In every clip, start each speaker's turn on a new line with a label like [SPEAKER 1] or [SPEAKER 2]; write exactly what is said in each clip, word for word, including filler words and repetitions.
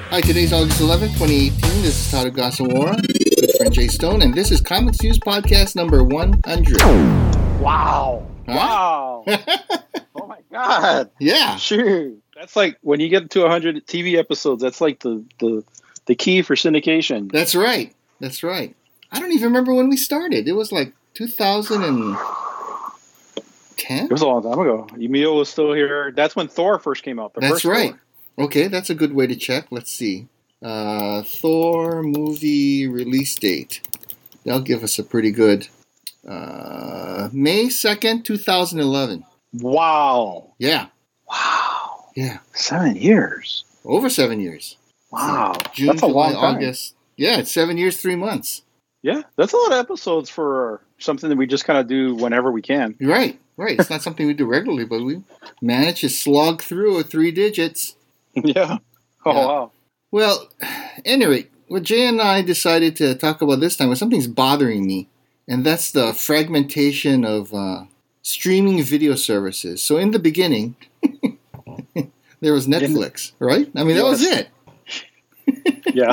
[SPEAKER 1] Hi, today's August eleventh, twenty eighteen. This is Todd Gasawara, good friend Jay Stone, and this is Comics News Podcast number one hundred.
[SPEAKER 2] Wow.
[SPEAKER 1] Huh?
[SPEAKER 2] Wow. Oh, my God.
[SPEAKER 1] Yeah.
[SPEAKER 2] Sure. That's like when you get to one hundred T V episodes, that's like the, the, the key for syndication.
[SPEAKER 1] That's right. That's right. I don't even remember when we started. It was like two thousand ten?
[SPEAKER 2] It was a long time ago. Emil was still here. That's when Thor first came out. The
[SPEAKER 1] That's
[SPEAKER 2] first
[SPEAKER 1] right.
[SPEAKER 2] Thor.
[SPEAKER 1] Okay, that's a good way to check. Let's see. Uh, Thor movie release date. That'll give us a pretty good... Uh, May second, twenty eleven.
[SPEAKER 2] Wow.
[SPEAKER 1] Yeah.
[SPEAKER 2] Wow.
[SPEAKER 1] Yeah.
[SPEAKER 2] Seven years.
[SPEAKER 1] Over seven years.
[SPEAKER 2] Wow.
[SPEAKER 1] So June,
[SPEAKER 2] That's a
[SPEAKER 1] July,
[SPEAKER 2] long time.
[SPEAKER 1] August. Yeah, it's seven years, three months.
[SPEAKER 2] Yeah. That's a lot of episodes for something that we just kind of do whenever we can.
[SPEAKER 1] Right, right. It's not something we do regularly, but we manage to slog through at three digits.
[SPEAKER 2] Yeah. Oh,
[SPEAKER 1] Yeah.
[SPEAKER 2] wow.
[SPEAKER 1] Well, at any rate, what Jay and I decided to talk about this time was something's bothering me, and that's the fragmentation of uh, streaming video services. So in the beginning, there was Netflix, right? I mean, that was
[SPEAKER 2] Yes.
[SPEAKER 1] it.
[SPEAKER 2] Yeah.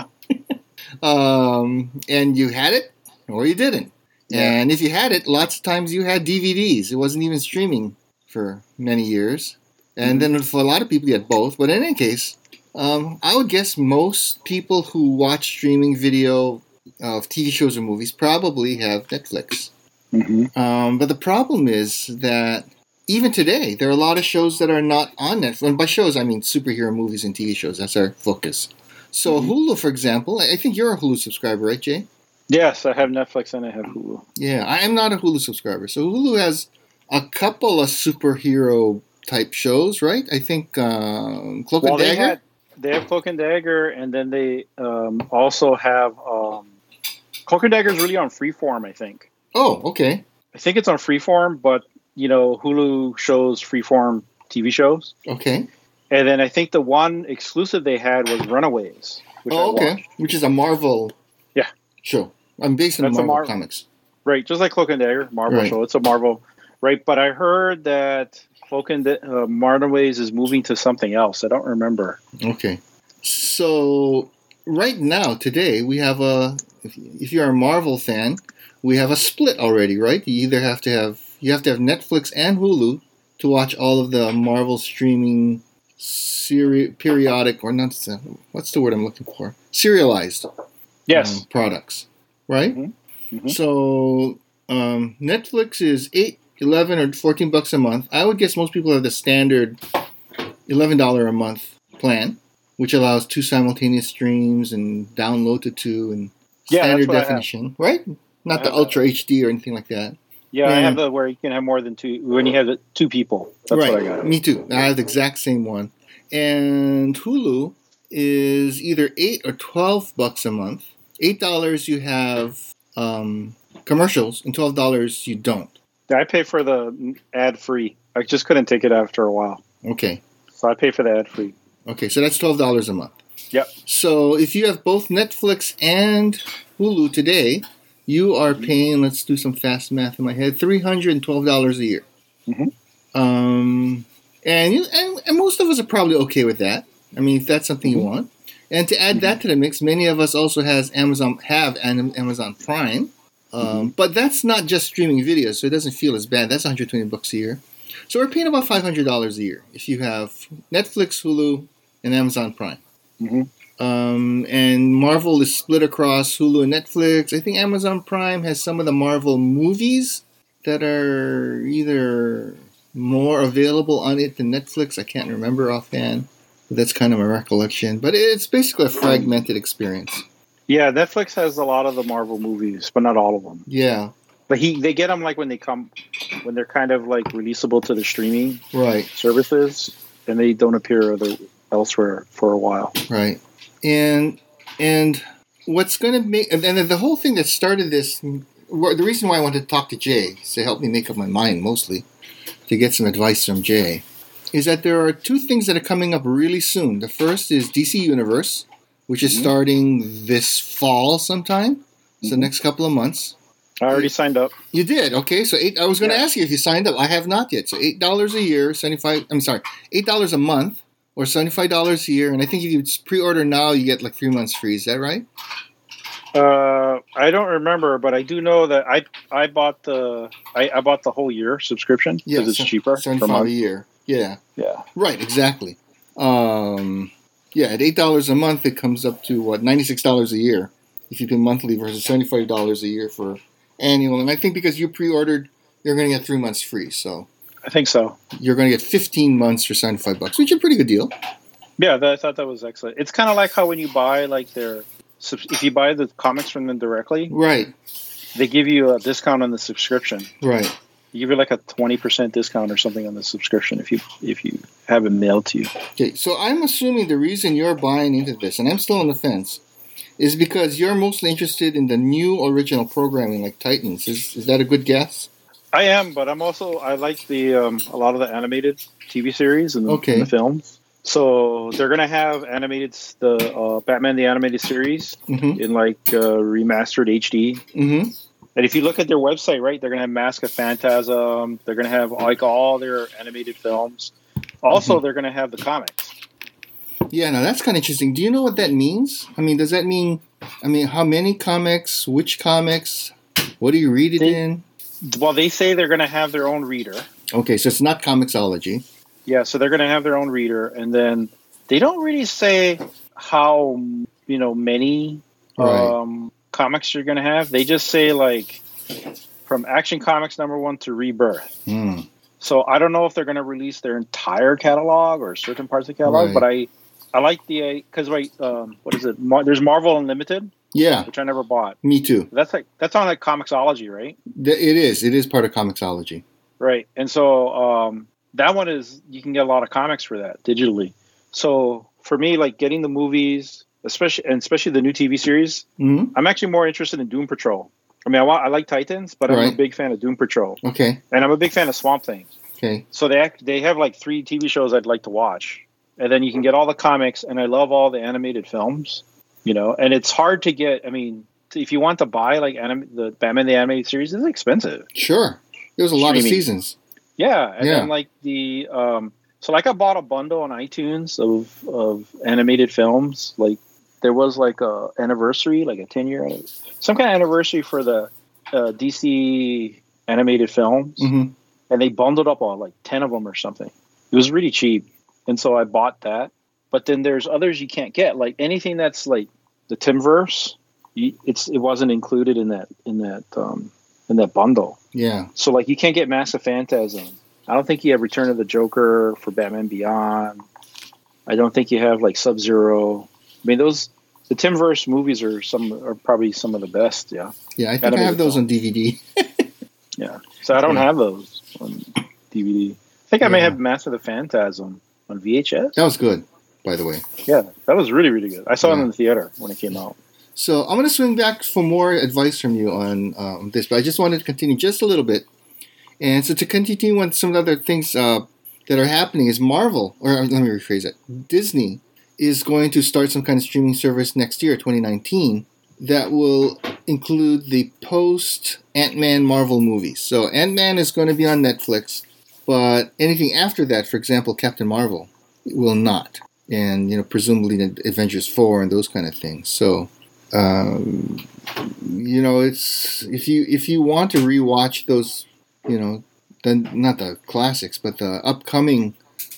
[SPEAKER 1] Um, and you had it, or you didn't.
[SPEAKER 2] Yeah.
[SPEAKER 1] And if you had it, lots of times you had D V Ds. It wasn't even streaming for many years. And then for a lot of people, you had both. But in any case, um, I would guess most people who watch streaming video of T V shows or movies probably have Netflix.
[SPEAKER 2] Mm-hmm.
[SPEAKER 1] Um, but the problem is that even today, there are a lot of shows that are not on Netflix. And by shows, I mean superhero movies and T V shows. That's our focus. So
[SPEAKER 2] Mm-hmm.
[SPEAKER 1] Hulu, for example, I think you're a Hulu subscriber, right, Jay?
[SPEAKER 2] Yes, I have Netflix and I have Hulu.
[SPEAKER 1] Yeah, I am not a Hulu subscriber. So Hulu has a couple of superhero type shows, right? I think um, Cloak
[SPEAKER 2] Well,
[SPEAKER 1] and
[SPEAKER 2] they
[SPEAKER 1] Dagger.
[SPEAKER 2] had they have Cloak and Dagger, and then they um, also have um, Cloak and Dagger is really on Freeform, I think.
[SPEAKER 1] Oh, okay.
[SPEAKER 2] I think it's on Freeform, but you know, Hulu shows Freeform T V shows,
[SPEAKER 1] Okay.
[SPEAKER 2] and then I think the one exclusive they had was Runaways, which I
[SPEAKER 1] Oh, okay.
[SPEAKER 2] watched.
[SPEAKER 1] Which is a Marvel
[SPEAKER 2] Yeah.
[SPEAKER 1] show. I'm based on
[SPEAKER 2] That's a
[SPEAKER 1] Marvel
[SPEAKER 2] Mar-
[SPEAKER 1] comics.
[SPEAKER 2] Right, just like Cloak and Dagger, Marvel
[SPEAKER 1] Right.
[SPEAKER 2] show. It's a Marvel, right? But I heard that Cloak and Da- uh, Runaways is moving to something else. I don't remember.
[SPEAKER 1] Okay. So right now, today, we have a. If, if you're a Marvel fan, we have a split already, right? You either have to have you have to have Netflix and Hulu to watch all of the Marvel streaming seri- periodic or not. What's the word I'm looking for? Serialized.
[SPEAKER 2] Yes.
[SPEAKER 1] um, products, right?
[SPEAKER 2] Mhm. Mhm.
[SPEAKER 1] So um, Netflix is eight, eleven, or fourteen bucks a month. I would guess most people have the standard eleven dollar a month plan, which allows two simultaneous streams and download to two and
[SPEAKER 2] Yeah, that's
[SPEAKER 1] standard
[SPEAKER 2] what I have.
[SPEAKER 1] definition, right? Not
[SPEAKER 2] I
[SPEAKER 1] the
[SPEAKER 2] have
[SPEAKER 1] Ultra H D or anything like that.
[SPEAKER 2] Yeah, I
[SPEAKER 1] Yeah.
[SPEAKER 2] have the where you can have more than two when you have two people. That's
[SPEAKER 1] right.
[SPEAKER 2] what I got.
[SPEAKER 1] Me too. I have the exact same one. And Hulu is either eight or twelve bucks a month. Eight dollars you have um, commercials, and twelve dollars you don't.
[SPEAKER 2] I pay for the ad free. I just couldn't take it after a while,
[SPEAKER 1] Okay.
[SPEAKER 2] so I pay for the ad free.
[SPEAKER 1] Okay, so that's twelve dollars a month.
[SPEAKER 2] Yep.
[SPEAKER 1] So if you have both Netflix and Hulu today, you are paying, let's do some fast math in my head, three hundred twelve dollars a year.
[SPEAKER 2] Mhm.
[SPEAKER 1] Um, and, you, and and most of us are probably okay with that. I mean, if that's something you
[SPEAKER 2] Mhm.
[SPEAKER 1] want. And to add that to the mix, many of us also has Amazon have an Amazon Prime. Um, But that's not just streaming videos, so it doesn't feel as bad. That's one hundred twenty bucks a year. So we're paying about five hundred dollars a year if you have Netflix, Hulu, and Amazon Prime.
[SPEAKER 2] Mhm.
[SPEAKER 1] Um, and Marvel is split across Hulu and Netflix. I think Amazon Prime has some of the Marvel movies that are either more available on it than Netflix. I can't remember offhand. But that's kind of my recollection. But it's basically a fragmented experience.
[SPEAKER 2] Yeah, Netflix has a lot of the Marvel movies, but not all of them.
[SPEAKER 1] Yeah,
[SPEAKER 2] But he they get them like when they come, when they're kind of like releasable to the streaming
[SPEAKER 1] right,
[SPEAKER 2] services, and they don't appear other, elsewhere for a while.
[SPEAKER 1] right. And and what's going to make and then the whole thing that started this. The reason why I wanted to talk to Jay is to help me make up my mind, mostly to get some advice from Jay, is that there are two things that are coming up really soon. The first is D C Universe, which is
[SPEAKER 2] Mhm.
[SPEAKER 1] starting this fall sometime, so
[SPEAKER 2] Mhm.
[SPEAKER 1] next couple of months.
[SPEAKER 2] I already signed up.
[SPEAKER 1] You did, okay. So eight. I was going to
[SPEAKER 2] Yeah.
[SPEAKER 1] ask you if you signed up. I have not yet. So eight dollars a year, seventy five. I'm sorry, eight dollars a month, or seventy-five dollars a year. And I think if you pre-order now, you get like three months free. Is that right?
[SPEAKER 2] Uh, I don't remember, but I do know that I I bought the I, I bought the whole year subscription because
[SPEAKER 1] Yeah,
[SPEAKER 2] it's cheaper per
[SPEAKER 1] seventy-five
[SPEAKER 2] month.
[SPEAKER 1] a year. Yeah.
[SPEAKER 2] Yeah.
[SPEAKER 1] Right, exactly. Um, yeah, at eight dollars a month, it comes up to, what, ninety-six dollars a year if you do monthly versus seventy-five dollars a year for annual. And I think because you pre-ordered, you're going to get three months free. So
[SPEAKER 2] I think so.
[SPEAKER 1] you're going to get fifteen months for seventy-five bucks, which is a pretty good deal.
[SPEAKER 2] Yeah, that, I thought that was excellent. It's kind of like how when you buy like their subs- if you buy the comics from them directly,
[SPEAKER 1] Right,
[SPEAKER 2] they give you a discount on the subscription.
[SPEAKER 1] right.
[SPEAKER 2] They give you like a twenty percent discount or something on the subscription if you if you have it mailed to you.
[SPEAKER 1] Okay, so I'm assuming the reason you're buying into this, and I'm still on the fence, is because you're mostly interested in the new original programming like Titans. Is is that a good guess?
[SPEAKER 2] I am, but I'm also I like the um, a lot of the animated T V series and,
[SPEAKER 1] Okay.
[SPEAKER 2] and the films. So they're gonna have animated the uh, Batman the animated series
[SPEAKER 1] Mm-hmm.
[SPEAKER 2] in like uh, remastered H D.
[SPEAKER 1] Mm-hmm.
[SPEAKER 2] And if you look at their website, right, they're gonna have Mask of Phantasm. They're gonna have like all their animated films. Also,
[SPEAKER 1] Mhm.
[SPEAKER 2] they're gonna have the comics.
[SPEAKER 1] Yeah, now that's kind of interesting. Do you know what that means? I mean, does that mean, I mean, how many comics, which comics, what do you read it
[SPEAKER 2] They-
[SPEAKER 1] in?
[SPEAKER 2] Well, they say they're gonna have their own reader.
[SPEAKER 1] Okay, so it's not Comixology.
[SPEAKER 2] Yeah, so they're gonna have their own reader, and then they don't really say how you know many
[SPEAKER 1] Right.
[SPEAKER 2] um, comics you're gonna have. They just say like from Action Comics number one to Rebirth.
[SPEAKER 1] Hmm.
[SPEAKER 2] So I don't know if they're going to release their entire catalog or certain parts of the catalog,
[SPEAKER 1] Right.
[SPEAKER 2] but I I like the because right um, what is it? Mar- there's Marvel Unlimited,
[SPEAKER 1] Yeah,
[SPEAKER 2] which I never bought.
[SPEAKER 1] me too.
[SPEAKER 2] That's like that's on like Comixology, right?
[SPEAKER 1] Th- It is. It is part of Comixology.
[SPEAKER 2] Right, and so um, that one is you can get a lot of comics for that digitally. So for me, like getting the movies, especially and especially the new T V series,
[SPEAKER 1] Hmm.
[SPEAKER 2] I'm actually more interested in Doom Patrol. I mean, I, want, I like Titans, but I'm
[SPEAKER 1] Right.
[SPEAKER 2] a big fan of Doom Patrol,
[SPEAKER 1] Okay.
[SPEAKER 2] and I'm a big fan of Swamp Thing.
[SPEAKER 1] Okay.
[SPEAKER 2] So they act, they have like three T V shows I'd like to watch, and then you can get all the comics, and I love all the animated films, you know. And it's hard to get. I mean, if you want to buy like anim- the Batman the animated series, it's expensive.
[SPEAKER 1] Sure. There's a lot of
[SPEAKER 2] Streaming.
[SPEAKER 1] seasons.
[SPEAKER 2] Yeah, and
[SPEAKER 1] Yeah.
[SPEAKER 2] then like the um, so like I bought a bundle on iTunes of of animated films. Like there was like a anniversary, like a ten year, some kind of anniversary for the uh, D C animated films.
[SPEAKER 1] Hmm.
[SPEAKER 2] And they bundled up on like ten of them or something. It was really cheap, and so I bought that. But then there's others you can't get, like anything that's like the Timverse. You, it's it wasn't included in that in that um, in that bundle.
[SPEAKER 1] Yeah.
[SPEAKER 2] So like you can't get Massive Phantasm. I don't think you have Return of the Joker for Batman Beyond. I don't think you have like Sub Zero. I mean those the Timverse movies are some are probably some of the best. Yeah,
[SPEAKER 1] Yeah, I think I
[SPEAKER 2] Animated
[SPEAKER 1] have those
[SPEAKER 2] film.
[SPEAKER 1] on D V D.
[SPEAKER 2] yeah. So I don't
[SPEAKER 1] Yeah.
[SPEAKER 2] have those on D V D. I think I may
[SPEAKER 1] Yeah.
[SPEAKER 2] have Master of the Phantasm on V H S.
[SPEAKER 1] That was good, by the way.
[SPEAKER 2] Yeah, that was really, really good. I saw it
[SPEAKER 1] Yeah.
[SPEAKER 2] in the theater when it came out.
[SPEAKER 1] So I'm going to swing back for more advice from you on um, this, but I just wanted to continue just a little bit. And so to continue on some of the other things uh, that are happening is Marvel, or let me rephrase it, Disney is going to start some kind of streaming service next year, twenty nineteen, that will include the post Ant-Man Marvel movies. So Ant-Man is going to be on Netflix, but anything after that, for example, Captain Marvel, will not. And, you know, presumably the Avengers four and those kind of things. So... Um, you know, it's if you if you want to rewatch those, you know, then not the classics, but the upcoming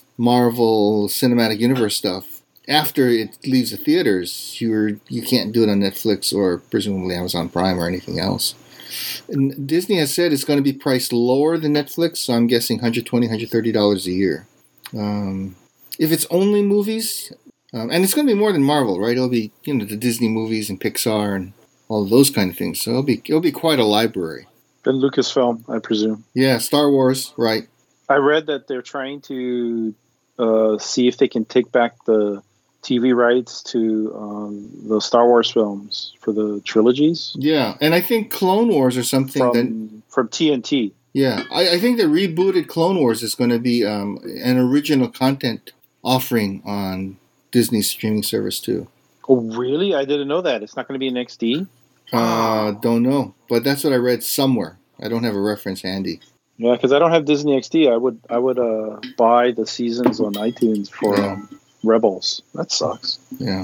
[SPEAKER 1] Marvel Cinematic Universe stuff after it leaves the theaters, you're you can't do it on Netflix or presumably Amazon Prime or anything else. And Disney has said it's going to be priced lower than Netflix, so I'm guessing one hundred twenty dollars, one hundred thirty dollars a year. Um, if it's only movies. Um, and it's going to be more than Marvel, right? It'll be, you know, the Disney movies and Pixar and all of those kind of things. So it'll be it'll be quite a library.
[SPEAKER 2] Then Lucasfilm, I presume.
[SPEAKER 1] Yeah, Star Wars, right?
[SPEAKER 2] I read that they're trying to uh, see if they can take back the T V rights to um, the Star Wars films for the trilogies
[SPEAKER 1] Yeah, and I think Clone Wars or something. that,
[SPEAKER 2] from from T N T.
[SPEAKER 1] yeah, I, I think the rebooted Clone Wars is going to be um, an original content offering on Disney's streaming service too.
[SPEAKER 2] Oh, really? I didn't know that. It's not going to be in X D?
[SPEAKER 1] Uh, don't know, but that's what I read somewhere. I don't have a reference handy.
[SPEAKER 2] Yeah, because I don't have Disney X D. I would I would uh, buy the seasons on iTunes for
[SPEAKER 1] Yeah.
[SPEAKER 2] um, Rebels. That sucks.
[SPEAKER 1] Yeah.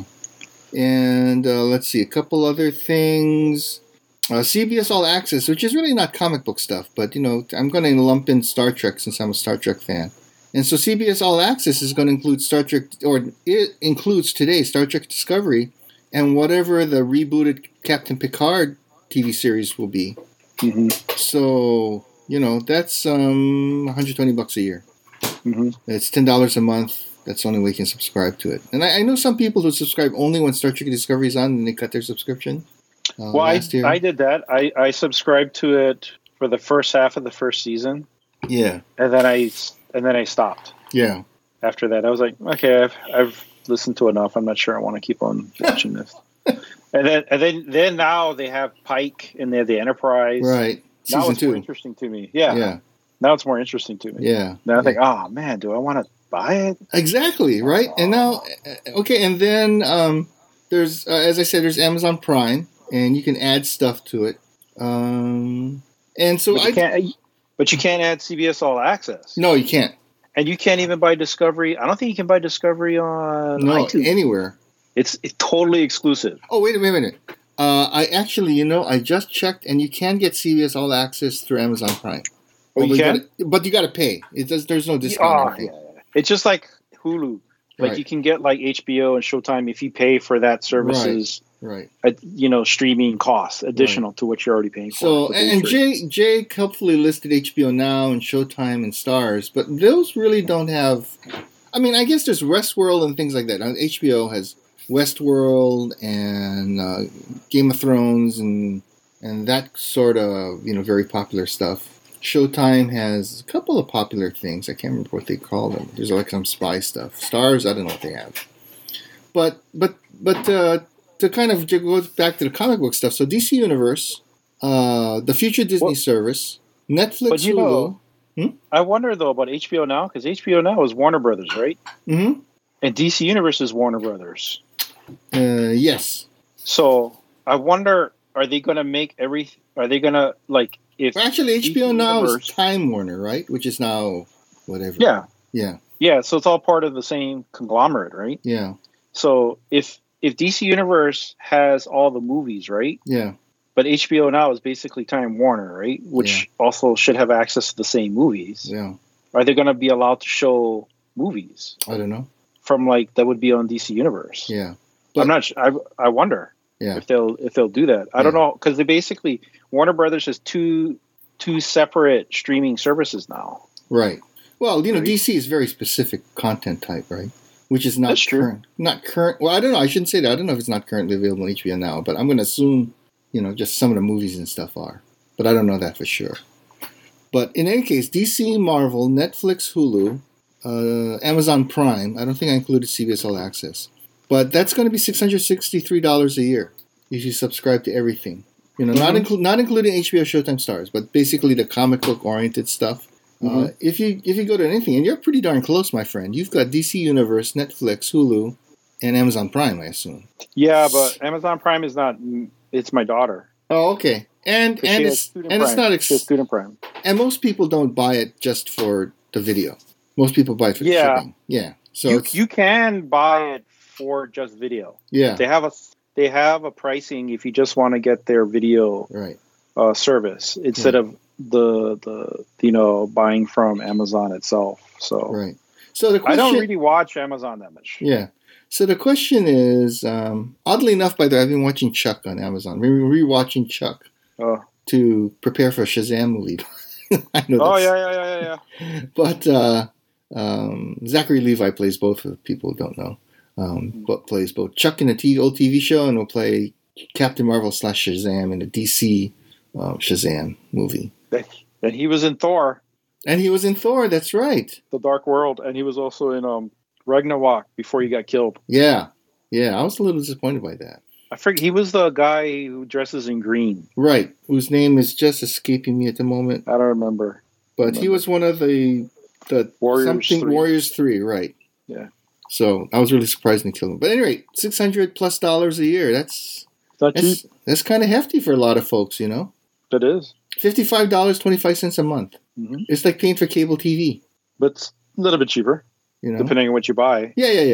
[SPEAKER 1] And uh, let's see, a couple other things. Uh, C B S All Access, which is really not comic book stuff, but, you know, I'm going to lump in Star Trek since I'm a Star Trek fan. And so C B S All Access is going to include Star Trek, or it includes today Star Trek Discovery and whatever the rebooted Captain Picard T V series will be.
[SPEAKER 2] Mm-hmm.
[SPEAKER 1] So, you know, that's um, one hundred twenty bucks a year.
[SPEAKER 2] Mm-hmm.
[SPEAKER 1] It's ten dollars a month. That's the only way you can subscribe to it. And I, I know some people who subscribe only when Star Trek Discovery is on and they cut their subscription. Uh,
[SPEAKER 2] well, I,
[SPEAKER 1] year.
[SPEAKER 2] I did that. I, I subscribed to it for the first half of the first season.
[SPEAKER 1] Yeah.
[SPEAKER 2] And then I and then I stopped.
[SPEAKER 1] Yeah.
[SPEAKER 2] After that, I was like, okay, I've I've listened to enough. I'm not sure I want to keep on watching this. And then and then then now they have Pike and they have the Enterprise.
[SPEAKER 1] Right.
[SPEAKER 2] Now
[SPEAKER 1] Season
[SPEAKER 2] it's
[SPEAKER 1] two.
[SPEAKER 2] more interesting to me. Yeah.
[SPEAKER 1] Yeah.
[SPEAKER 2] Now it's more interesting to me.
[SPEAKER 1] Yeah.
[SPEAKER 2] Now I
[SPEAKER 1] yeah.
[SPEAKER 2] think, oh man, do I want to buy it?
[SPEAKER 1] Exactly. Right. And now, okay, and then um, there's, uh, as I said, there's Amazon Prime, and you can add stuff to it. Um, and so
[SPEAKER 2] But you
[SPEAKER 1] I
[SPEAKER 2] can't. But you can't add C B S All Access.
[SPEAKER 1] no, you can't.
[SPEAKER 2] And you can't even buy Discovery. I don't think you can buy Discovery on
[SPEAKER 1] No,
[SPEAKER 2] iTunes.
[SPEAKER 1] anywhere.
[SPEAKER 2] It's, it's totally exclusive.
[SPEAKER 1] Oh, wait a minute. Uh, I actually, you know, I just checked, and you can get C B S All Access through Amazon Prime.
[SPEAKER 2] Oh, you
[SPEAKER 1] Although
[SPEAKER 2] can?
[SPEAKER 1] gotta, but you got to pay. It does. There's no discount. or
[SPEAKER 2] Oh,
[SPEAKER 1] anything.
[SPEAKER 2] yeah, yeah. It's just like Hulu. Like
[SPEAKER 1] Right.
[SPEAKER 2] you can get like H B O and Showtime if you pay for that service's,
[SPEAKER 1] Right.
[SPEAKER 2] uh, you know, streaming costs additional to what you're already paying for.
[SPEAKER 1] So,
[SPEAKER 2] with
[SPEAKER 1] and,
[SPEAKER 2] the
[SPEAKER 1] and
[SPEAKER 2] free.
[SPEAKER 1] Jay, Jay helpfully listed H B O Now and Showtime and Stars, but those really don't have. I mean, I guess there's Westworld and things like that. Now, H B O has Westworld and uh, Game of Thrones and and that sort of, you know, very popular stuff. Showtime has a couple of popular things. I can't remember what they call them. There's like some spy stuff. Stars, I don't know what they have. But but but uh, to kind of go back to the comic book stuff. So D C Universe, uh, the future Disney
[SPEAKER 2] Well,
[SPEAKER 1] service, Netflix,
[SPEAKER 2] but you
[SPEAKER 1] Hulu.
[SPEAKER 2] know, I wonder though about H B O Now because H B O Now is Warner Brothers, right?
[SPEAKER 1] Mm-hmm.
[SPEAKER 2] And D C Universe is Warner Brothers.
[SPEAKER 1] Uh, yes.
[SPEAKER 2] So I wonder, are they going to make every? Are they going to like if
[SPEAKER 1] Well, actually, H B O Now
[SPEAKER 2] Universe-
[SPEAKER 1] is Time Warner, right? Which is now whatever.
[SPEAKER 2] Yeah,
[SPEAKER 1] Yeah.
[SPEAKER 2] yeah. So it's all part of the same conglomerate, right?
[SPEAKER 1] Yeah.
[SPEAKER 2] So if if D C Universe has all the movies, right?
[SPEAKER 1] Yeah.
[SPEAKER 2] But H B O Now is basically Time Warner, right? Which also should have access to the same movies.
[SPEAKER 1] Yeah.
[SPEAKER 2] Are they going to be allowed to show movies
[SPEAKER 1] I don't know.
[SPEAKER 2] from like that would be on D C Universe?
[SPEAKER 1] Yeah.
[SPEAKER 2] I'm not. Sure. I I wonder
[SPEAKER 1] Yeah.
[SPEAKER 2] if they'll if they'll do that. I don't
[SPEAKER 1] Yeah.
[SPEAKER 2] know because they basically Warner Brothers has two two separate streaming services now.
[SPEAKER 1] Right. Well, you know,
[SPEAKER 2] Right.
[SPEAKER 1] D C is very specific content type, right? Which is not
[SPEAKER 2] That's true.
[SPEAKER 1] current. Not current. Well, I don't know. I shouldn't say that. I don't know if it's not currently available on H B O Now, but I'm going to assume, you know, just some of the movies and stuff are. But I don't know that for sure. But in any case, D C, Marvel, Netflix, Hulu, uh, Amazon Prime. I don't think I included C B S All Access. But that's going to be six hundred sixty-three dollars a year if you subscribe to everything. You know, not
[SPEAKER 2] Mhm.
[SPEAKER 1] inclu- not including H B O, Showtime, Stars, but basically the comic book oriented stuff. Uh,
[SPEAKER 2] Mhm.
[SPEAKER 1] if you if you go to anything, and you're pretty darn close, my friend, you've got D C Universe, Netflix, Hulu, and Amazon Prime, I assume.
[SPEAKER 2] Yeah, but Amazon Prime is not. It's my daughter.
[SPEAKER 1] Oh, okay. And
[SPEAKER 2] 'Cause
[SPEAKER 1] and
[SPEAKER 2] she has
[SPEAKER 1] it's
[SPEAKER 2] Student
[SPEAKER 1] and it's
[SPEAKER 2] Prime.
[SPEAKER 1] not
[SPEAKER 2] She
[SPEAKER 1] ex-
[SPEAKER 2] has Student Prime.
[SPEAKER 1] and most people don't buy it just for the video. Most people buy it for the
[SPEAKER 2] Yeah.
[SPEAKER 1] shipping. Yeah. So
[SPEAKER 2] you
[SPEAKER 1] it's,
[SPEAKER 2] you can buy it for just video.
[SPEAKER 1] yeah,
[SPEAKER 2] They have a they have a pricing if you just want to get their video
[SPEAKER 1] right.
[SPEAKER 2] uh, service instead
[SPEAKER 1] Yeah.
[SPEAKER 2] of the the you know buying from Amazon itself. So
[SPEAKER 1] Right. So the
[SPEAKER 2] I
[SPEAKER 1] question,
[SPEAKER 2] don't really watch Amazon that much.
[SPEAKER 1] yeah. So the question is, um, oddly enough, by the way, I've been watching Chuck on Amazon. We're rewatching Chuck
[SPEAKER 2] Oh,
[SPEAKER 1] to prepare for a Shazam movie. I know.
[SPEAKER 2] oh
[SPEAKER 1] that's-
[SPEAKER 2] yeah, yeah, yeah, yeah, yeah.
[SPEAKER 1] But uh, um, Zachary Levi plays both for the people who don't know. Um, but plays both Chuck in the T V, old T V show, and will play Captain Marvel slash Shazam in the D C uh, Shazam movie.
[SPEAKER 2] And he was in Thor,
[SPEAKER 1] And he was in Thor. That's right.
[SPEAKER 2] The Dark World, and he was also in um Ragnarok before he got killed.
[SPEAKER 1] Yeah, yeah. I was a little disappointed by that.
[SPEAKER 2] I forget he was the guy who dresses in green.
[SPEAKER 1] Right. Whose name is just escaping me at the moment.
[SPEAKER 2] I don't remember.
[SPEAKER 1] But he was one of the the
[SPEAKER 2] Warriors
[SPEAKER 1] something
[SPEAKER 2] three.
[SPEAKER 1] Warriors three, right?
[SPEAKER 2] Yeah.
[SPEAKER 1] So I was really surprised when they killed him. But anyway, six hundred plus dollars a year. That's
[SPEAKER 2] It's not
[SPEAKER 1] that's
[SPEAKER 2] cheap.
[SPEAKER 1] that's kind of hefty for a lot of folks, you know.
[SPEAKER 2] It is.
[SPEAKER 1] Fifty five dollars twenty five cents a month.
[SPEAKER 2] Mm-hmm.
[SPEAKER 1] It's like paying for cable T V.
[SPEAKER 2] But it's a little bit cheaper,
[SPEAKER 1] You know.
[SPEAKER 2] depending on what you buy.
[SPEAKER 1] Yeah, yeah, yeah.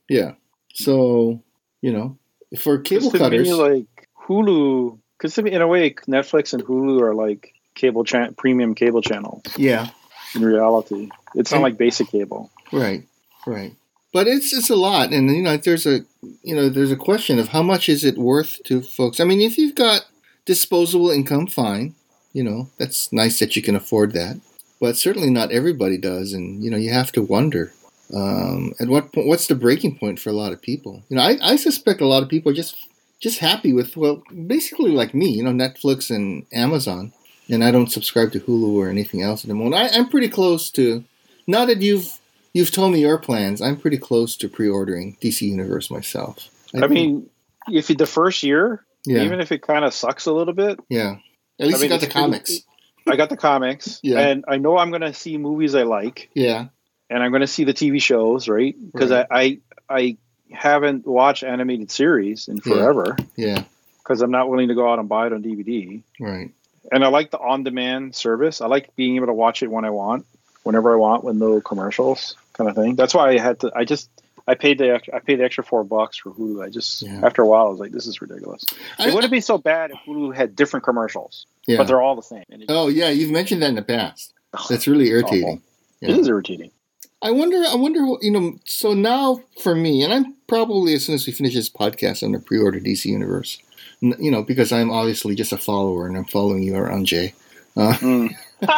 [SPEAKER 1] Yeah. So, you know, for cable
[SPEAKER 2] 'Cause to
[SPEAKER 1] cutters,
[SPEAKER 2] me, like Hulu, because to me, in a way, Netflix and Hulu are like cable cha- premium cable channels.
[SPEAKER 1] yeah,
[SPEAKER 2] In reality, it's not
[SPEAKER 1] And-
[SPEAKER 2] like basic cable.
[SPEAKER 1] right, right. But it's it's a lot, and you know, there's a you know, there's a question of how much is it worth to folks. I mean, if you've got disposable income, fine. You know, that's nice that you can afford that. But certainly not everybody does, and you know, you have to wonder. Um, at what point, what's the breaking point for a lot of people? You know, I, I suspect a lot of people are just just happy with, well, basically like me, you know, Netflix and Amazon, and I don't subscribe to Hulu or anything else at the moment. I, I'm pretty close to, now that you've you've told me your plans, I'm pretty close to pre-ordering D C Universe myself.
[SPEAKER 2] I, I mean, if you, the first year,
[SPEAKER 1] yeah,
[SPEAKER 2] even if it kind of sucks a little bit,
[SPEAKER 1] yeah, at least
[SPEAKER 2] I mean,
[SPEAKER 1] you got the
[SPEAKER 2] it's
[SPEAKER 1] comics.
[SPEAKER 2] pretty- I got the comics,
[SPEAKER 1] Yeah.
[SPEAKER 2] and I know I'm going to see movies I like,
[SPEAKER 1] Yeah,
[SPEAKER 2] and I'm going to see the T V shows, right? Because
[SPEAKER 1] Right.
[SPEAKER 2] I, I I haven't watched animated series in forever
[SPEAKER 1] yeah,
[SPEAKER 2] because I'm not willing to go out and buy it on D V D.
[SPEAKER 1] right.
[SPEAKER 2] And I like the on-demand service. I like being able to watch it when I want, whenever I want, with no commercials, kind of thing. That's why I had to. I just I paid the extra, I paid the extra four bucks for Hulu. I just
[SPEAKER 1] Yeah.
[SPEAKER 2] after a while I was like, this is ridiculous.
[SPEAKER 1] I-
[SPEAKER 2] It wouldn't be so bad if Hulu had different commercials,
[SPEAKER 1] Yeah.
[SPEAKER 2] but they're all the same. And it,
[SPEAKER 1] Oh, yeah, you've mentioned that in the past. That's really irritating.
[SPEAKER 2] It is irritating.
[SPEAKER 1] I wonder, I wonder, what- you know, so now for me, and I'm probably, as soon as we finish this podcast, I'm going to pre-order D C Universe. N- You know, because I'm obviously just a follower and I'm following you around, Jay. Uh,
[SPEAKER 2] Mm.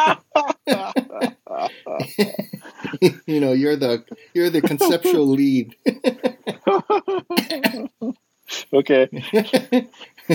[SPEAKER 1] you know, you're the you're the conceptual lead.
[SPEAKER 2] Okay.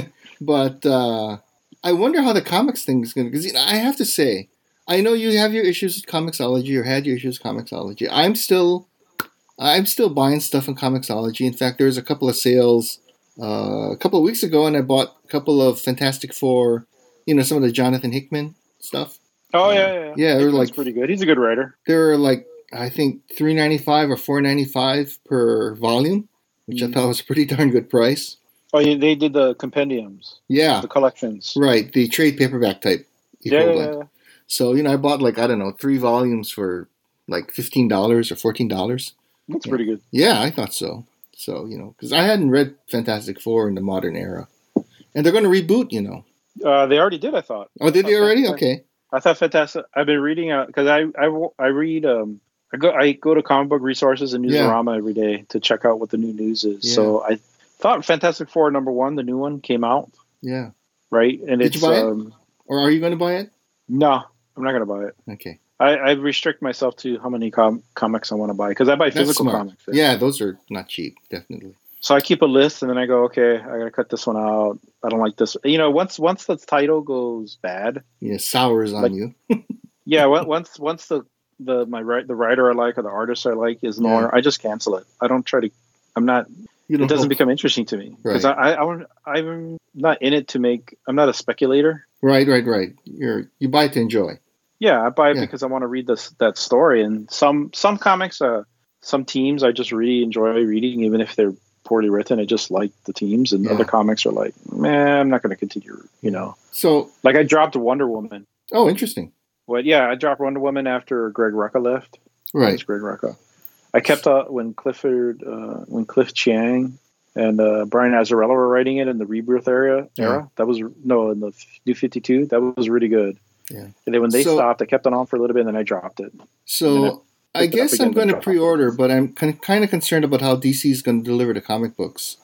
[SPEAKER 1] But uh, I wonder how the comics thing is going to, because you know, I have to say, I know you have your issues with Comixology or had your issues with Comixology. I'm still, I'm still buying stuff in Comixology. In fact, there was a couple of sales uh, a couple of weeks ago, and I bought a couple of Fantastic Four, you know, some of the Jonathan Hickman stuff.
[SPEAKER 2] Oh yeah, yeah, yeah.
[SPEAKER 1] Yeah, they're
[SPEAKER 2] Hickman's
[SPEAKER 1] like
[SPEAKER 2] pretty good. He's a good writer.
[SPEAKER 1] they're like I think three ninety five or four ninety five per volume, which I
[SPEAKER 2] Mm.
[SPEAKER 1] thought was a pretty darn good price.
[SPEAKER 2] Oh, yeah, they did the compendiums,
[SPEAKER 1] Yeah,
[SPEAKER 2] the collections.
[SPEAKER 1] right, the trade paperback type
[SPEAKER 2] Yeah,
[SPEAKER 1] equivalent.
[SPEAKER 2] yeah, yeah.
[SPEAKER 1] So you know, I bought like I don't know three volumes for like fifteen dollars or fourteen dollars.
[SPEAKER 2] That's pretty good.
[SPEAKER 1] Yeah, I thought so. So you know, because I hadn't read Fantastic Four in the modern era, and they're going to reboot. You know,
[SPEAKER 2] Uh, they already did, I thought.
[SPEAKER 1] oh, did they
[SPEAKER 2] Okay.
[SPEAKER 1] already? Okay,
[SPEAKER 2] I thought fantastic. I've been reading because I, I I read um I go I go to comic book resources and
[SPEAKER 1] Yeah.
[SPEAKER 2] Newsarama every day to check out what the new news is.
[SPEAKER 1] Yeah.
[SPEAKER 2] So I thought Fantastic Four number one, the new one, came out,
[SPEAKER 1] yeah.
[SPEAKER 2] right? And
[SPEAKER 1] Did
[SPEAKER 2] it's
[SPEAKER 1] you buy it?
[SPEAKER 2] um
[SPEAKER 1] Or are you going to buy it?
[SPEAKER 2] no, I'm not gonna buy it.
[SPEAKER 1] Okay,
[SPEAKER 2] I, I restrict myself to how many com- comics I want to buy because I buy
[SPEAKER 1] that's
[SPEAKER 2] physical
[SPEAKER 1] smart.
[SPEAKER 2] comics.
[SPEAKER 1] Yeah, those are not cheap, definitely.
[SPEAKER 2] So I keep a list and then I go, okay, I gotta cut this one out. I don't like this. You know, once once the title goes bad,
[SPEAKER 1] Yeah, sours on
[SPEAKER 2] Like-
[SPEAKER 1] you.
[SPEAKER 2] yeah. on- Once once the the my right the writer I like or the artist I like is no
[SPEAKER 1] Yeah.
[SPEAKER 2] longer, I just cancel it. I don't try to. I'm not.
[SPEAKER 1] You
[SPEAKER 2] It doesn't
[SPEAKER 1] hope-
[SPEAKER 2] become interesting to me because
[SPEAKER 1] Right.
[SPEAKER 2] I, I I want- I'm not in it to make. I'm not a speculator.
[SPEAKER 1] Right, right, right. You're you buy it to enjoy.
[SPEAKER 2] Yeah, I buy it
[SPEAKER 1] Yeah.
[SPEAKER 2] because I want to read this that story. And some some comics, uh, some teams I just really enjoy reading, even if they're poorly written. I just like the teams, and
[SPEAKER 1] Yeah.
[SPEAKER 2] other comics are like, man, I'm not going to continue. You know,
[SPEAKER 1] So,
[SPEAKER 2] like I dropped Wonder Woman.
[SPEAKER 1] oh, interesting.
[SPEAKER 2] But yeah, I dropped Wonder Woman after Greg Rucka left.
[SPEAKER 1] Right.
[SPEAKER 2] It's Greg Rucka. I kept uh, when Clifford, uh, when Cliff Chiang and uh, Brian Azzarello were writing it in the Rebirth era.
[SPEAKER 1] Yeah.
[SPEAKER 2] Era that was no in the New fifty-two. That was really good.
[SPEAKER 1] Yeah.
[SPEAKER 2] And then when they
[SPEAKER 1] So-
[SPEAKER 2] stopped, I kept it on for a little bit, and then I dropped it.
[SPEAKER 1] So,
[SPEAKER 2] And then
[SPEAKER 1] I
[SPEAKER 2] picked it up
[SPEAKER 1] guess
[SPEAKER 2] again
[SPEAKER 1] I'm going to
[SPEAKER 2] and dropped
[SPEAKER 1] pre-order,
[SPEAKER 2] it.
[SPEAKER 1] but I'm kind of concerned about how D C is going to deliver the comic books.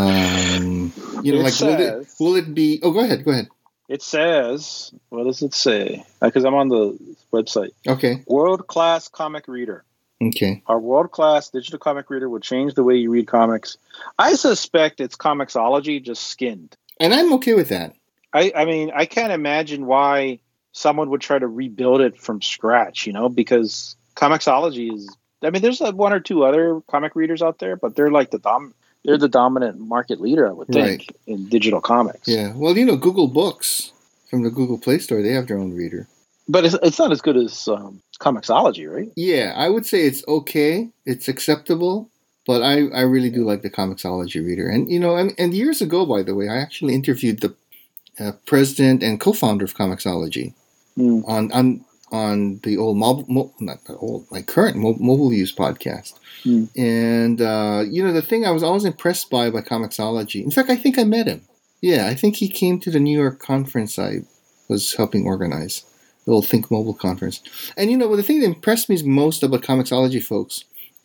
[SPEAKER 1] Um, you know,
[SPEAKER 2] It
[SPEAKER 1] like will it,
[SPEAKER 2] says-
[SPEAKER 1] will it be? Oh, go ahead, go ahead.
[SPEAKER 2] It says, what does it say? Because I'm on the website.
[SPEAKER 1] Okay,
[SPEAKER 2] World class comic reader.
[SPEAKER 1] okay,
[SPEAKER 2] Our world class digital comic reader will change the way you read comics. I suspect it's Comixology just skinned.
[SPEAKER 1] and I'm okay with that.
[SPEAKER 2] I, I mean, I can't imagine why someone would try to rebuild it from scratch, you know, because Comixology is, I mean, there's like one or two other comic readers out there, but they're like the dom, they're the dominant market leader, I would think,
[SPEAKER 1] Right.
[SPEAKER 2] in digital comics.
[SPEAKER 1] Yeah. Well, you know, Google Books from the Google Play Store, they have their own reader.
[SPEAKER 2] But it's, it's not as good as um, Comixology, right?
[SPEAKER 1] Yeah, I would say it's okay. It's acceptable, but I, I really do like the Comixology reader. And, you know, and, and years ago, by the way, I actually interviewed the uh, president and co-founder of Comixology
[SPEAKER 2] Mm.
[SPEAKER 1] on, on on the old mobile, mo- not the old, my current mo- Mobile Views podcast.
[SPEAKER 2] Mm.
[SPEAKER 1] And, uh, you know, the thing I was always impressed by by Comixology. In fact, I think I met him. Yeah, I think he came to the New York conference I was helping organize, the old Think Mobile conference. And, you know, the thing that impressed me most about Comixology folks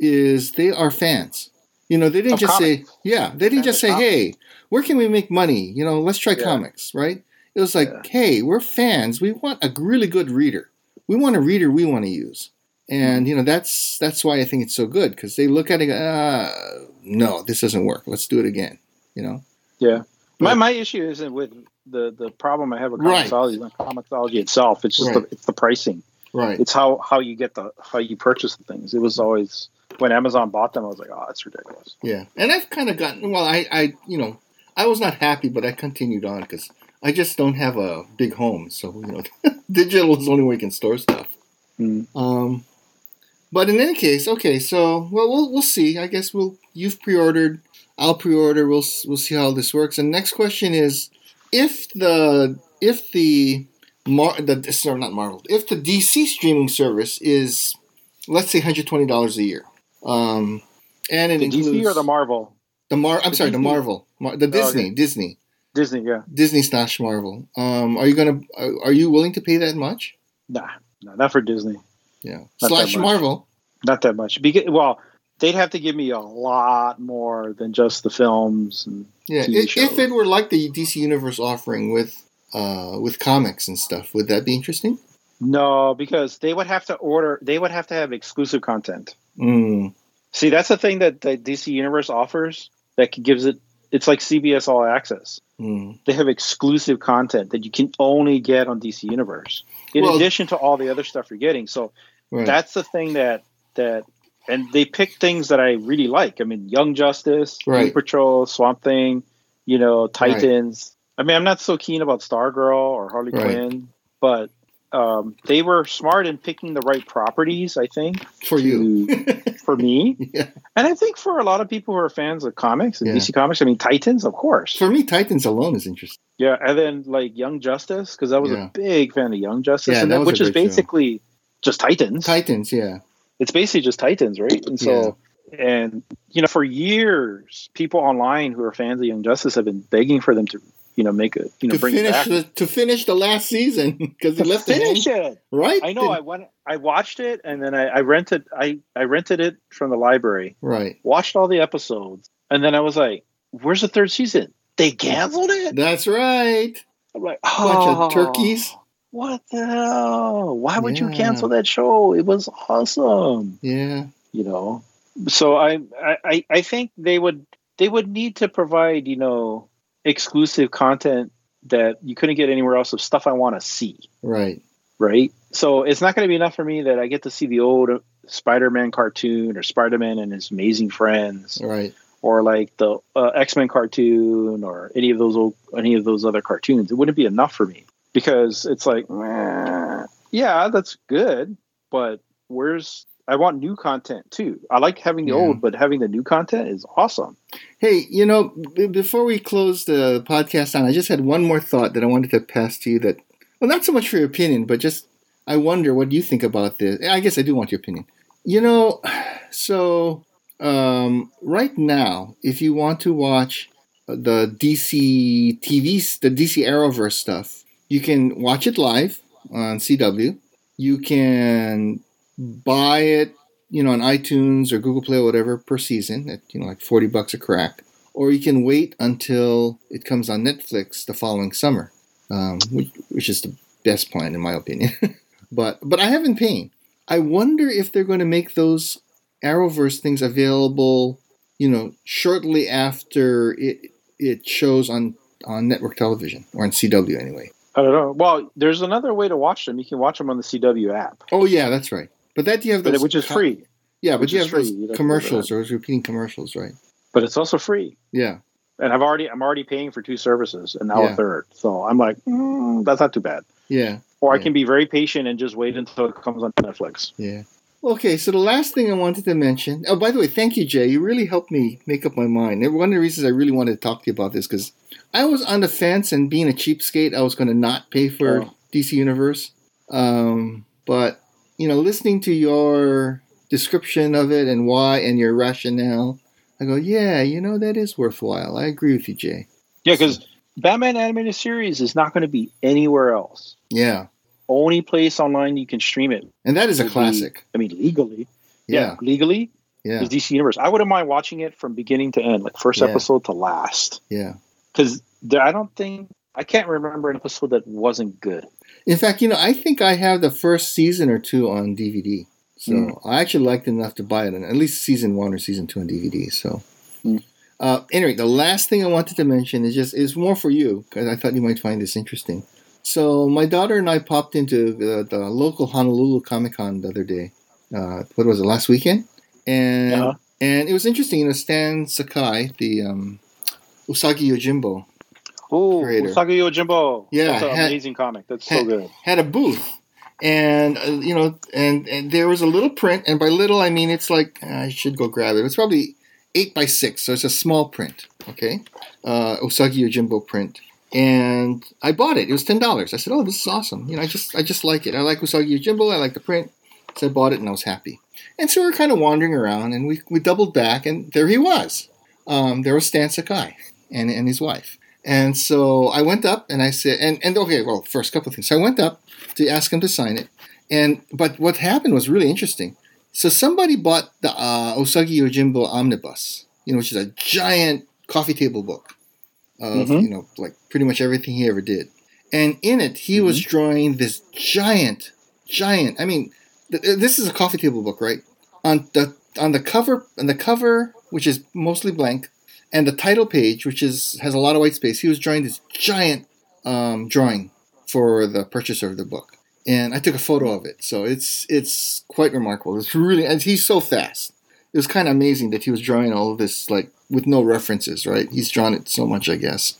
[SPEAKER 1] is they are fans. You know, they didn't
[SPEAKER 2] Of
[SPEAKER 1] just
[SPEAKER 2] comics.
[SPEAKER 1] say, yeah, they didn't
[SPEAKER 2] Fans
[SPEAKER 1] just
[SPEAKER 2] of
[SPEAKER 1] say,
[SPEAKER 2] comics.
[SPEAKER 1] hey, where can we make money? You know, let's try
[SPEAKER 2] Yeah.
[SPEAKER 1] comics, right? It was like,
[SPEAKER 2] Yeah.
[SPEAKER 1] hey, we're fans. We want a really good reader. We want a reader we want to use. And, you know, that's that's why I think it's so good, because they look at it and go, uh, no, this doesn't work. Let's do it again, you know?
[SPEAKER 2] Yeah. My
[SPEAKER 1] But-
[SPEAKER 2] my issue isn't with the, the problem I have with
[SPEAKER 1] Right.
[SPEAKER 2] Comixology, not Comixology itself. It's just
[SPEAKER 1] Right.
[SPEAKER 2] the, it's the pricing.
[SPEAKER 1] Right.
[SPEAKER 2] It's how, how you get the how you purchase the things. It was always when Amazon bought them, I was like, oh, that's ridiculous.
[SPEAKER 1] Yeah. And I've kind of gotten, well, I, I, you know, I was not happy, but I continued on because I just don't have a big home. So, you know, digital is the only way you can store stuff.
[SPEAKER 2] Mm.
[SPEAKER 1] Um, but in any case, okay, so, well, we'll, we'll see. I guess we'll, you've pre-ordered, I'll pre-order, we'll, we'll see how this works. And next question is, if the, if the, Mar- the, sorry, not Marvel, if the D C streaming service is, let's say, one hundred twenty dollars a year, um, and it
[SPEAKER 2] The
[SPEAKER 1] includes...
[SPEAKER 2] D C or the Marvel?
[SPEAKER 1] The Mar, I'm
[SPEAKER 2] The
[SPEAKER 1] sorry, the
[SPEAKER 2] Disney.
[SPEAKER 1] Marvel, Mar- the
[SPEAKER 2] Oh,
[SPEAKER 1] Disney,
[SPEAKER 2] okay.
[SPEAKER 1] Disney,
[SPEAKER 2] Disney, yeah.
[SPEAKER 1] Disney slash Marvel. Um, are you gonna? Are, are you willing to pay that much?
[SPEAKER 2] Nah, no, not for Disney.
[SPEAKER 1] Yeah,
[SPEAKER 2] Not that
[SPEAKER 1] slash
[SPEAKER 2] much.
[SPEAKER 1] Marvel.
[SPEAKER 2] Not that much. Because, well, they'd have to give me a lot more than just the films. And
[SPEAKER 1] Yeah,
[SPEAKER 2] T V
[SPEAKER 1] if,
[SPEAKER 2] shows.
[SPEAKER 1] if it were like the D C Universe offering with, uh, with comics and stuff, would that be interesting?
[SPEAKER 2] no, because they would have to order. They would have to have exclusive content.
[SPEAKER 1] Mm,
[SPEAKER 2] See, that's the thing that the D C Universe offers that gives it. It's like C B S All Access.
[SPEAKER 1] mm.
[SPEAKER 2] They have exclusive content that you can only get on D C Universe, in
[SPEAKER 1] Well-
[SPEAKER 2] addition to all the other stuff you're getting. So
[SPEAKER 1] Right.
[SPEAKER 2] that's the thing that that, and they pick things that I really like. I mean, Young Justice,
[SPEAKER 1] Right.
[SPEAKER 2] Doom Patrol, Swamp Thing, you know, Titans. I mean, I'm not so keen about Stargirl or Harley
[SPEAKER 1] Right.
[SPEAKER 2] Quinn, but um, they were smart in picking the right properties, I think,
[SPEAKER 1] For you.
[SPEAKER 2] for me.
[SPEAKER 1] Yeah.
[SPEAKER 2] And I think for a lot of people who are fans of comics and
[SPEAKER 1] Yeah.
[SPEAKER 2] D C Comics, I mean, Titans, of course.
[SPEAKER 1] For me, Titans alone is interesting.
[SPEAKER 2] Yeah, and then like Young Justice, because I was
[SPEAKER 1] Yeah.
[SPEAKER 2] a big fan of Young Justice,
[SPEAKER 1] Yeah,
[SPEAKER 2] and
[SPEAKER 1] that
[SPEAKER 2] then,
[SPEAKER 1] was a
[SPEAKER 2] which is
[SPEAKER 1] great show.
[SPEAKER 2] basically just Titans.
[SPEAKER 1] Titans, yeah.
[SPEAKER 2] It's basically just Titans, right? And so, and you know, for years, people online who are fans of Young Justice have been begging for them to, you know, make a, you know,
[SPEAKER 1] To
[SPEAKER 2] bring it
[SPEAKER 1] finish
[SPEAKER 2] back.
[SPEAKER 1] the to finish the last season because they
[SPEAKER 2] To
[SPEAKER 1] left it
[SPEAKER 2] finish
[SPEAKER 1] hanging,
[SPEAKER 2] it.
[SPEAKER 1] right?
[SPEAKER 2] I know. I went. I watched it, and then I, I rented. I I rented it from the library.
[SPEAKER 1] Right.
[SPEAKER 2] Watched all the episodes, and then I was like, "Where's the third season? They canceled it."
[SPEAKER 1] That's right.
[SPEAKER 2] I'm like,
[SPEAKER 1] Bunch
[SPEAKER 2] "Oh,
[SPEAKER 1] of turkeys.
[SPEAKER 2] What the hell? Why would you
[SPEAKER 1] Yeah.
[SPEAKER 2] cancel that show? It was awesome."
[SPEAKER 1] Yeah.
[SPEAKER 2] You know. So I I I think they would they would need to provide, you know, exclusive content that you couldn't get anywhere else of stuff I want to see.
[SPEAKER 1] Right.
[SPEAKER 2] Right? So it's not going to be enough for me that I get to see the old Spider-Man cartoon or Spider-Man and his amazing friends,
[SPEAKER 1] Right.
[SPEAKER 2] or like the uh, X-Men cartoon or any of those old, any of those other cartoons. It wouldn't be enough for me because it's like, eh, yeah, that's good, but where's I want new content too. I like having the
[SPEAKER 1] Yeah.
[SPEAKER 2] old, but having the new content is awesome.
[SPEAKER 1] Hey, you know, b- before we close the podcast on, I just had one more thought that I wanted to pass to you that, well, not so much for your opinion, but just I wonder what you think about this. I guess I do want your opinion. You know, so um, right now, if you want to watch the D C T V, the D C Arrowverse stuff, you can watch it live on C W. You can buy it, you know, on iTunes or Google Play or whatever per season at, you know, like forty bucks a crack. Or you can wait until it comes on Netflix the following summer, um, which, which is the best plan in my opinion. but but I haven't paid. I wonder if they're going to make those Arrowverse things available, you know, shortly after it it shows on, on network television or on C W anyway.
[SPEAKER 2] I don't know. Well, there's another way to watch them. You can watch them on the C W app,
[SPEAKER 1] Oh yeah, that's right. But that you have
[SPEAKER 2] but
[SPEAKER 1] those
[SPEAKER 2] which is
[SPEAKER 1] co-
[SPEAKER 2] free.
[SPEAKER 1] Yeah, but
[SPEAKER 2] which
[SPEAKER 1] you
[SPEAKER 2] is
[SPEAKER 1] have
[SPEAKER 2] free.
[SPEAKER 1] those
[SPEAKER 2] You don't have to
[SPEAKER 1] commercials
[SPEAKER 2] do
[SPEAKER 1] or those repeating commercials, right?
[SPEAKER 2] But it's also free.
[SPEAKER 1] Yeah.
[SPEAKER 2] And I've already I'm already paying for two services and now
[SPEAKER 1] Yeah.
[SPEAKER 2] a third. So I'm like, mm, that's not too bad.
[SPEAKER 1] Yeah.
[SPEAKER 2] Or I
[SPEAKER 1] Yeah.
[SPEAKER 2] can be very patient and just wait until it comes on Netflix.
[SPEAKER 1] Yeah. Okay, so the last thing I wanted to mention. Oh, by the way, thank you, Jay. You really helped me make up my mind. And one of the reasons I really wanted to talk to you about this because I was on the fence, and being a cheapskate, I was going to not pay for
[SPEAKER 2] Oh.
[SPEAKER 1] D C Universe. Um, but you know, listening to your description of it and why and your rationale, I go, yeah, you know, that is worthwhile. I agree with you, Jay.
[SPEAKER 2] Yeah, because Batman animated series is not going to be anywhere else.
[SPEAKER 1] Yeah.
[SPEAKER 2] Only place online you can stream it.
[SPEAKER 1] And that is a classic.
[SPEAKER 2] Be, I mean, legally.
[SPEAKER 1] Yeah.
[SPEAKER 2] yeah legally.
[SPEAKER 1] Yeah.
[SPEAKER 2] Is D C Universe. I wouldn't mind watching it from beginning to end, like first
[SPEAKER 1] yeah.
[SPEAKER 2] episode to last.
[SPEAKER 1] Yeah.
[SPEAKER 2] Because I don't think, I can't remember an episode that wasn't good.
[SPEAKER 1] In fact, you know, I think I have the first season or two on D V D. So mm. I actually liked it enough to buy it, at least season one or season two on D V D. So mm. uh, anyway, the last thing I wanted to mention is just is more for you, because I thought you might find this interesting. So my daughter and I popped into the, the local Honolulu Comic Con the other day. Uh, what was it, last weekend? And uh-huh. and it was interesting. You know, Stan Sakai, the um, Usagi Yojimbo.
[SPEAKER 2] Oh, Usagi Yojimbo.
[SPEAKER 1] Yeah,
[SPEAKER 2] that's an
[SPEAKER 1] had,
[SPEAKER 2] amazing comic. That's
[SPEAKER 1] had,
[SPEAKER 2] so good.
[SPEAKER 1] Had a booth, and uh, you know, and, and there was a little print, and by little I mean it's like I should go grab it. It's probably eight by six, so it's a small print. Okay, uh, Usagi Yojimbo print, and I bought it. It was ten dollars. I said, "Oh, this is awesome." You know, I just I just like it. I like Usagi Yojimbo. I like the print, so I bought it, and I was happy. And so we were kind of wandering around, and we we doubled back, and there he was. Um, there was Stan Sakai and and his wife. And so I went up and I said, and, and okay, well, first couple of things. So I went up to ask him to sign it. And, but what happened was really interesting. So somebody bought the uh, Usagi Yojimbo Omnibus, you know, which is a giant coffee table book of, mm-hmm. you know, like pretty much everything he ever did. And in it, he mm-hmm. was drawing this giant, giant, I mean, th- this is a coffee table book, right? On the, on the cover, on the cover, which is mostly blank, and the title page, which is has a lot of white space, he was drawing this giant um, drawing for the purchaser of the book. And I took a photo of it. So it's it's quite remarkable. It's really, and he's so fast. It was kind of amazing that he was drawing all of this, like, with no references, right? He's drawn it so much, I guess.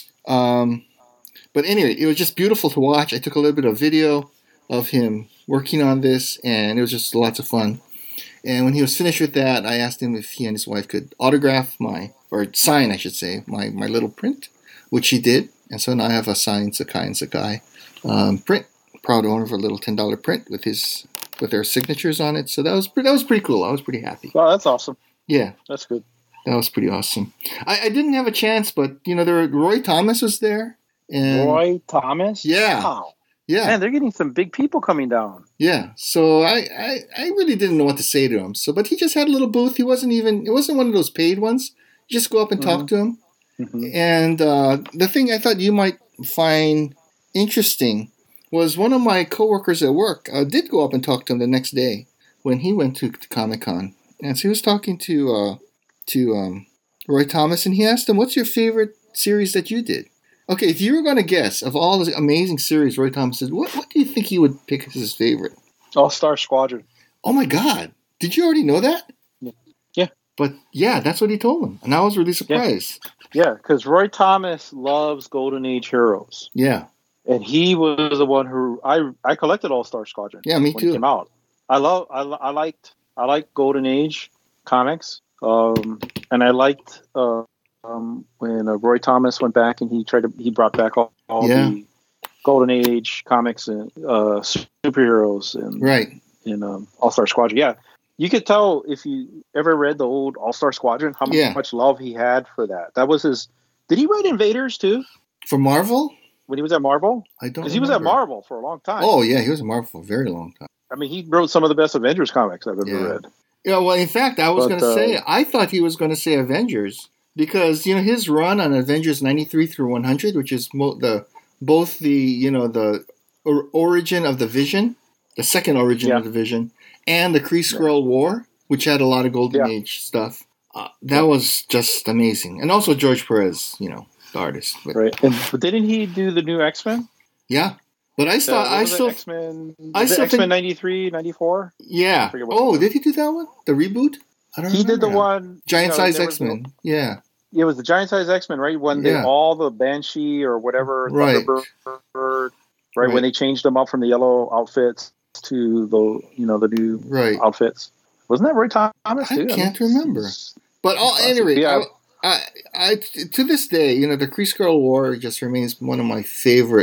[SPEAKER 1] Um, but anyway, it was just beautiful to watch. I took a little bit of video of him working on this, and it was just lots of fun. And when he was finished with that, I asked him if he and his wife could autograph my, or sign, I should say, my, my little print, which he did. And so now I have a signed Sakai and Sakai um, print. Proud owner of a little ten dollar print with his with their signatures on it. So that was that was pretty cool. I was pretty happy.
[SPEAKER 2] Wow, that's awesome.
[SPEAKER 1] Yeah,
[SPEAKER 2] that's good.
[SPEAKER 1] That was pretty awesome. I, I didn't have a chance, but you know, there were, Roy Thomas was there. And
[SPEAKER 2] Roy Thomas.
[SPEAKER 1] Yeah.
[SPEAKER 2] Wow.
[SPEAKER 1] Yeah.
[SPEAKER 2] Man, they're getting some big people coming down.
[SPEAKER 1] Yeah. So I, I, I really didn't know what to say to him. So, but he just had a little booth. He wasn't even. It wasn't one of those paid ones. You just go up and mm-hmm. talk to him. Mm-hmm. And uh, the thing I thought you might find interesting was one of my coworkers at work uh, did go up and talk to him the next day when he went to, to Comic-Con. And so he was talking to uh, to um, Roy Thomas, and he asked him, "What's your favorite series that you did?" Okay, if you were going to guess, of all the amazing series Roy Thomas did, what, what do you think he would pick as his favorite?
[SPEAKER 2] All-Star Squadron.
[SPEAKER 1] Oh my God. Did you already know that?
[SPEAKER 2] Yeah. yeah.
[SPEAKER 1] But yeah, that's what he told him. And I was really surprised.
[SPEAKER 2] Yeah, because yeah, Roy Thomas loves Golden Age heroes.
[SPEAKER 1] Yeah.
[SPEAKER 2] And he was the one who I I collected All Star Squadron.
[SPEAKER 1] Yeah, me
[SPEAKER 2] when
[SPEAKER 1] too.
[SPEAKER 2] It came out. I love I, I liked I liked Golden Age comics. Um, and I liked uh, um, when uh, Roy Thomas went back and he tried to he brought back all, all
[SPEAKER 1] yeah.
[SPEAKER 2] the Golden Age comics and uh, superheroes and
[SPEAKER 1] right
[SPEAKER 2] in um, All Star Squadron. Yeah, you could tell if you ever read the old All Star Squadron how
[SPEAKER 1] yeah.
[SPEAKER 2] much love he had for that. That was his. Did he write Invaders too?
[SPEAKER 1] For Marvel?
[SPEAKER 2] When he was at Marvel?
[SPEAKER 1] I don't
[SPEAKER 2] Because he was at Marvel for a long time.
[SPEAKER 1] Oh, yeah, he was at Marvel for a very long time.
[SPEAKER 2] I mean, he wrote some of the best Avengers comics I've ever
[SPEAKER 1] yeah.
[SPEAKER 2] read.
[SPEAKER 1] Yeah, well, in fact, I was going to
[SPEAKER 2] uh,
[SPEAKER 1] say, I thought he was going to say Avengers, because, you know, his run on Avengers ninety-three through one hundred, which is mo- the both the, you know, the or- origin of the Vision, the second origin
[SPEAKER 2] yeah.
[SPEAKER 1] of the Vision, and the Kree-Skrull yeah. War, which had a lot of Golden
[SPEAKER 2] yeah.
[SPEAKER 1] Age stuff. Uh, that yeah. was just amazing. And also George Perez, you know, the artist. But,
[SPEAKER 2] right. And, but didn't he do the new X-Men?
[SPEAKER 1] Yeah. But I still,
[SPEAKER 2] uh,
[SPEAKER 1] I still,
[SPEAKER 2] X-Men,
[SPEAKER 1] I still
[SPEAKER 2] X-Men
[SPEAKER 1] think,
[SPEAKER 2] ninety-three, ninety-four?
[SPEAKER 1] Yeah. Oh, did he do that one? The reboot? I don't
[SPEAKER 2] He did the
[SPEAKER 1] now.
[SPEAKER 2] one.
[SPEAKER 1] Giant
[SPEAKER 2] you know,
[SPEAKER 1] Size X-Men.
[SPEAKER 2] The,
[SPEAKER 1] yeah.
[SPEAKER 2] It was the Giant Size X-Men, right? When
[SPEAKER 1] yeah.
[SPEAKER 2] they all the Banshee or whatever,
[SPEAKER 1] right.
[SPEAKER 2] Thunderbird, right?
[SPEAKER 1] right?
[SPEAKER 2] When they changed them up from the yellow outfits to the, you know, the new
[SPEAKER 1] right.
[SPEAKER 2] outfits. Wasn't that Roy Thomas too?
[SPEAKER 1] I can't I mean, remember. But all, anyway, yeah. I, I, I, to this day, you know, the Kree-Skrull War just remains one of my favorite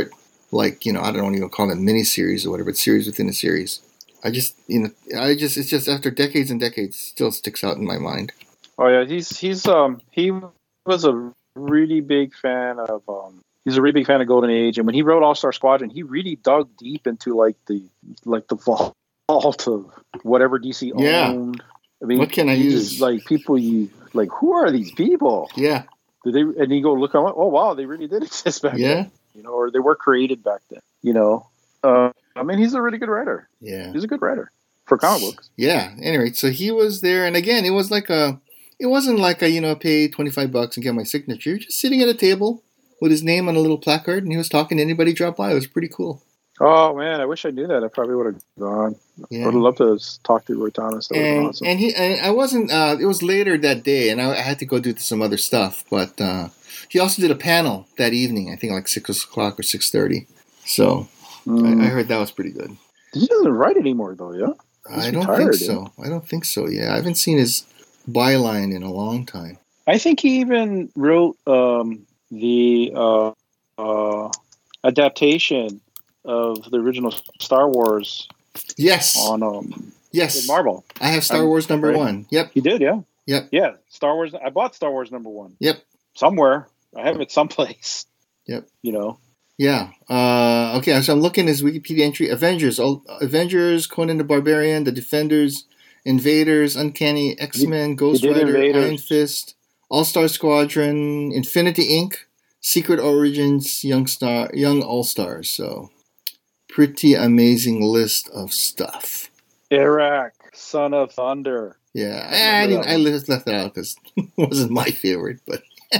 [SPEAKER 1] like, you know, I don't even call it miniseries or whatever, but series within a series. I just, you know, I just, it's just after decades and decades, it still sticks out in my mind.
[SPEAKER 2] Oh yeah, he's he's um he was a really big fan of um he's a really big fan of Golden Age, and when he wrote All Star Squadron, he really dug deep into like the like the vault of whatever D C
[SPEAKER 1] Yeah.
[SPEAKER 2] owned. I mean,
[SPEAKER 1] What can I
[SPEAKER 2] he
[SPEAKER 1] use?
[SPEAKER 2] just, like people you like, who are these people?
[SPEAKER 1] Yeah,
[SPEAKER 2] Did they? And you go look on. Oh wow, they really did exist back
[SPEAKER 1] yeah,
[SPEAKER 2] then. You know, or they were created back then. You know, uh, I mean, he's a really good writer.
[SPEAKER 1] yeah.
[SPEAKER 2] He's a good writer for comic books.
[SPEAKER 1] Yeah. Anyway, so he was there, and again, it was like a, it wasn't like a, you know, pay twenty-five bucks and get my signature. You're just sitting at a table with his name on a little placard, and he was talking to anybody who dropped by. It was pretty cool.
[SPEAKER 2] Oh man, I wish I knew that. I probably would have gone.
[SPEAKER 1] Yeah.
[SPEAKER 2] I would love to talk to Roy Thomas. That would have been
[SPEAKER 1] And
[SPEAKER 2] awesome.
[SPEAKER 1] and he and I wasn't. Uh, it was later that day, and I, I had to go do some other stuff. But uh, he also did a panel that evening. I think like six o'clock or six thirty. So
[SPEAKER 2] Mm.
[SPEAKER 1] I, I heard that was pretty good.
[SPEAKER 2] He doesn't write anymore though, yeah. He's
[SPEAKER 1] I don't
[SPEAKER 2] retired,
[SPEAKER 1] think so. I don't think so. Yeah, I haven't seen his byline in a long time.
[SPEAKER 2] I think he even wrote um, the uh, uh, adaptation of the original Star Wars
[SPEAKER 1] Yes,
[SPEAKER 2] on um,
[SPEAKER 1] yes.
[SPEAKER 2] Marvel.
[SPEAKER 1] I have Star
[SPEAKER 2] Um,
[SPEAKER 1] Wars number
[SPEAKER 2] right.
[SPEAKER 1] one. Yep,
[SPEAKER 2] He did, yeah.
[SPEAKER 1] Yep.
[SPEAKER 2] Yeah, Star Wars. I bought Star Wars number one.
[SPEAKER 1] Yep.
[SPEAKER 2] Somewhere. I have it someplace.
[SPEAKER 1] Yep.
[SPEAKER 2] You know.
[SPEAKER 1] yeah. Uh, okay, so I'm looking at his Wikipedia entry: Avengers, all, Avengers, Conan the Barbarian, The Defenders, Invaders, Uncanny X-Men, Ghost
[SPEAKER 2] did
[SPEAKER 1] Rider,
[SPEAKER 2] Invaders.
[SPEAKER 1] Iron Fist, All Star Squadron, Infinity Incorporated, Secret Origins, Young Star, Young All Stars. So, pretty amazing list of stuff.
[SPEAKER 2] Iraq, Son of Thunder.
[SPEAKER 1] Yeah,
[SPEAKER 2] I
[SPEAKER 1] I, I
[SPEAKER 2] remember
[SPEAKER 1] didn't.
[SPEAKER 2] that
[SPEAKER 1] I
[SPEAKER 2] one.
[SPEAKER 1] just left it out because it wasn't my favorite, but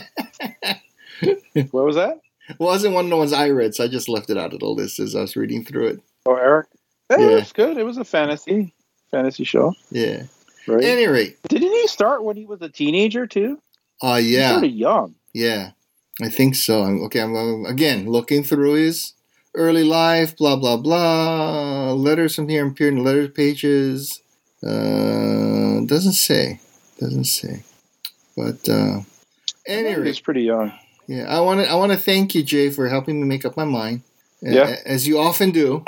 [SPEAKER 2] What was that?
[SPEAKER 1] it wasn't one of the ones I read, so I just left it out of the list as I was reading through it.
[SPEAKER 2] Oh, Eric. Yeah,
[SPEAKER 1] Yeah.
[SPEAKER 2] It was good. It was a fantasy fantasy show,
[SPEAKER 1] Yeah.
[SPEAKER 2] right?
[SPEAKER 1] At any rate,
[SPEAKER 2] Didn't he start when he was a teenager too?
[SPEAKER 1] uh,
[SPEAKER 2] He
[SPEAKER 1] yeah,
[SPEAKER 2] started young.
[SPEAKER 1] yeah, I think so. I'm, okay, I'm uh, again looking through his early life, blah blah blah. Letters from here appear in the letter pages. Uh, doesn't say, doesn't say. But uh, any
[SPEAKER 2] He
[SPEAKER 1] rate,
[SPEAKER 2] was pretty young.
[SPEAKER 1] yeah, I want to I want to thank you, Jay, for helping me make up my mind. uh,
[SPEAKER 2] Yeah.
[SPEAKER 1] as you often do.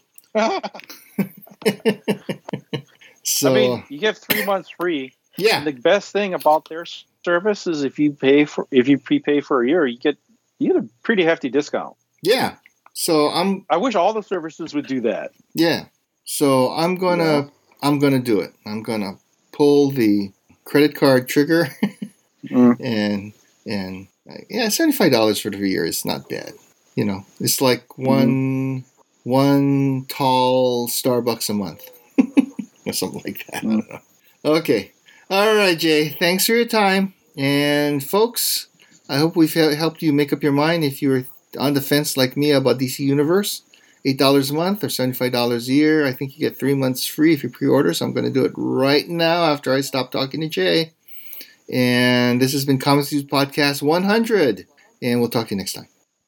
[SPEAKER 1] So
[SPEAKER 2] I mean, you get three months free.
[SPEAKER 1] yeah,
[SPEAKER 2] And the best thing about their service is if you pay for if you prepay for a year, you get you get a pretty hefty discount.
[SPEAKER 1] yeah. So I'm
[SPEAKER 2] I wish all the services would do that.
[SPEAKER 1] yeah. So I'm gonna
[SPEAKER 2] Yeah.
[SPEAKER 1] I'm gonna do it. I'm gonna pull the credit card trigger
[SPEAKER 2] Mm.
[SPEAKER 1] and and uh, yeah, seventy five dollars for the year is not bad. You know, it's like one one tall Starbucks a month or something like that. I don't know. Okay, all right, Jay. Thanks for your time, and folks. I hope we've hel- helped you make up your mind if you're on the fence like me about D C Universe. eight dollars a month or seventy-five dollars a year. I think you get three months free if you pre-order, so I'm going to do it right now after I stop talking to Jay. And this has been Comics News Podcast one hundred, and we'll talk to you next time.